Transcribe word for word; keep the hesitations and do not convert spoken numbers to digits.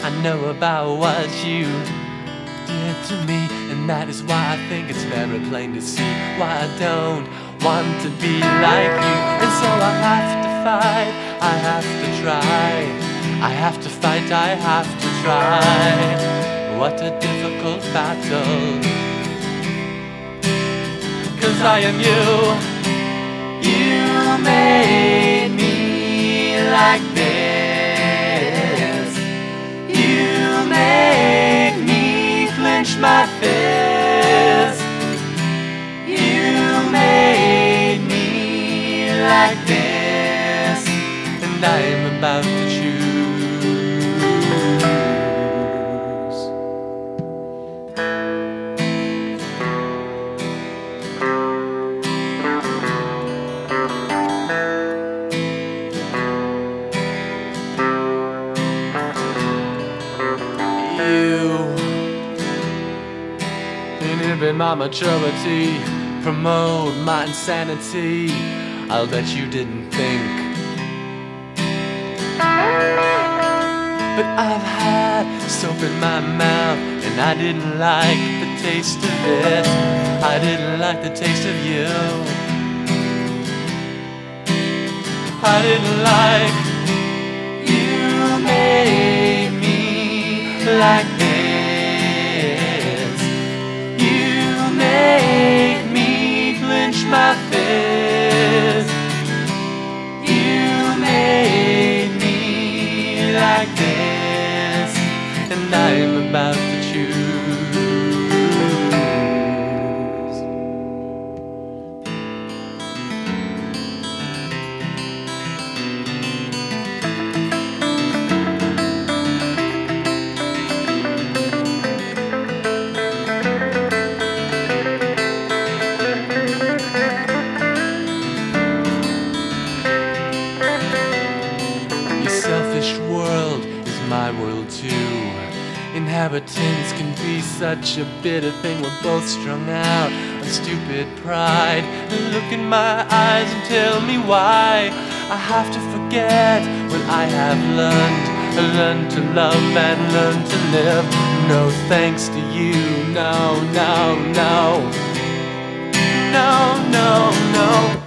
I know about what you did to me, and that is why I think it's very plain to see why I don't want to be like you. And so I have to fight, I have to try, I have to fight, I have to try. What a difficult battle, 'cause I am you. You made me like this. You made me clench my fist. You made me like this, and I am about to choose. Inhibit my maturity, promote my insanity. I'll bet you didn't think. But I've had soap in my mouth, and I didn't like the taste of it. I didn't like the taste of you. I didn't like. You made me like this. Make me clench my fist. You made me like this, and I'm about to choose. Selfish world is my world too. Inhabitants can be such a bitter thing. We're both strung out on stupid pride. Look in my eyes and tell me why I have to forget what I have learned. Learn to love and learn to live. No thanks to you. No, no, no. No, no, no.